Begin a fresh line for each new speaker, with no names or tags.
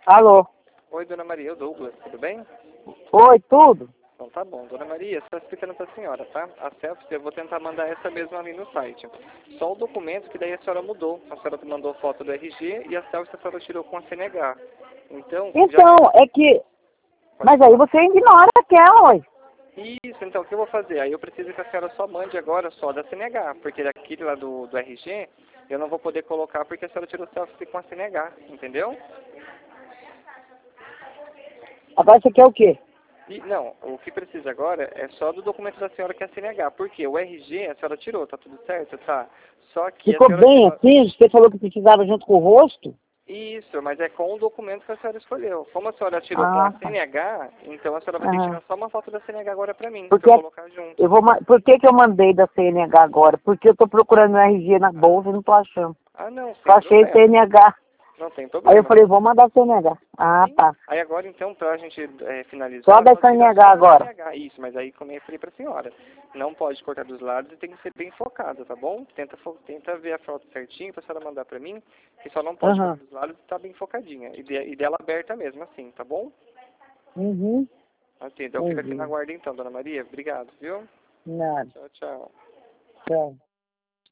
Alô?
Oi, Dona Maria, o Douglas, tudo bem?
Oi, tudo?
Então tá bom. Dona Maria, só explicando pra senhora, tá? A selfie, eu vou tentar mandar essa mesma ali no site. Só o documento que daí a senhora mudou. A senhora mandou foto do RG e a selfie a senhora tirou com a CNH. Então,
Então, é que... Mas aí você ignora aquela, oi.
Isso, então, o que eu vou fazer? Aí eu preciso que a senhora só mande agora só da CNH, porque daquele lá do RG, eu não vou poder colocar porque a senhora tirou selfie com a CNH, entendeu?
Agora você quer o quê?
Não, o que precisa agora é só do documento da senhora que é a CNH, porque o RG a senhora tirou, tá tudo certo, tá? Só que a
Ficou
senhora
bem
tirou...
assim? Você falou que precisava junto com o rosto?
Isso, mas é com o documento que a senhora escolheu. Como a senhora tirou com a
Ah, tá.
CNH, então a senhora vai ter que
Aham.
tirar só uma foto da CNH agora pra mim, pra
Porque
eu colocar junto.
por que que eu mandei da CNH agora? Porque eu tô procurando o RG na bolsa e não tô achando.
Ah, não,
Só
sem
achei
problema.
CNH.
Não tem
Aí eu
problema.
falei, vou mandar CNH. Ah,
Sim.
tá.
Aí agora, então, pra gente
Só
finalizar,
da
só tira
CNH
só da
agora.
CNH. Isso, mas aí, como eu falei pra senhora, não pode cortar dos lados e tem que ser bem focada, tá bom? Tenta ver a foto certinho pra senhora mandar pra mim, que só não pode cortar
Aham.
dos lados e tá bem focadinha. E dela aberta mesmo, assim, tá bom?
Uhum.
Assim, então fica aqui na
Entendi.
guarda então, Dona Maria. Obrigado, viu?
Nada.
Tchau, tchau.
Tchau.